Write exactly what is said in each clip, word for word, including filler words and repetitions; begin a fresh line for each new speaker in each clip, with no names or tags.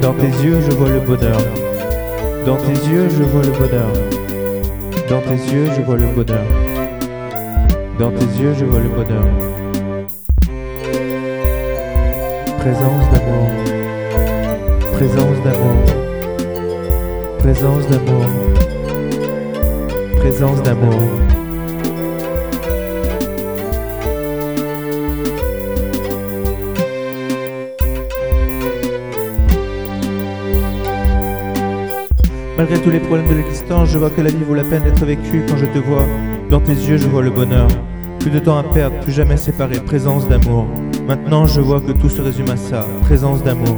Dans tes yeux, je vois le bonheur. Dans tes yeux, je vois le bonheur. Dans tes yeux, je vois le bonheur. Dans tes yeux, je vois le bonheur. Présence d'amour. Présence d'amour. Présence d'amour. Présence d'amour. Malgré tous les problèmes de l'existence, je vois que la vie vaut la peine d'être vécue quand je te vois. Dans tes yeux, je vois le bonheur. Plus de temps à perdre, plus jamais séparés, présence d'amour. Maintenant, je vois que tout se résume à ça, présence d'amour.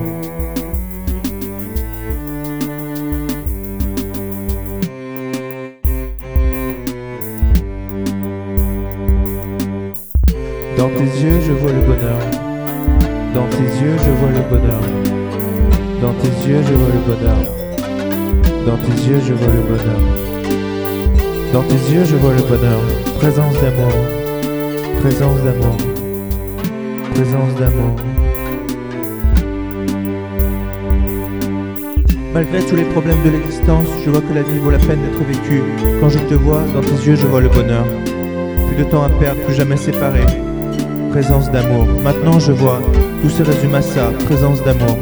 Dans tes yeux, je vois le bonheur. Dans tes yeux, je vois le bonheur. Dans tes yeux, je vois le bonheur. Dans tes yeux, je vois le bonheur. Dans tes yeux, je vois le bonheur. Présence d'amour. Présence d'amour. Présence d'amour. Malgré tous les problèmes de l'existence, je vois que la vie vaut la peine d'être vécue. Quand je te vois, dans tes yeux, je vois le bonheur. Plus de temps à perdre, plus jamais séparés. Présence d'amour. Maintenant, je vois, tout se résume à ça. Présence d'amour.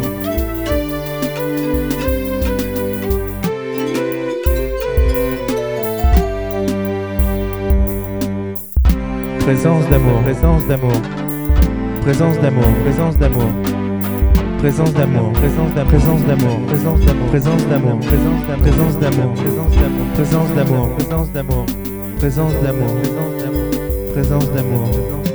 Présence d'amour, présence d'amour, présence d'amour, présence d'amour, présence d'amour, présence d'amour, présence d'amour, présence d'amour, présence d'amour, présence d'amour, présence d'amour, présence d'amour, présence d'amour, présence d'amour, présence d'amour, présence d'amour, présence d'amour.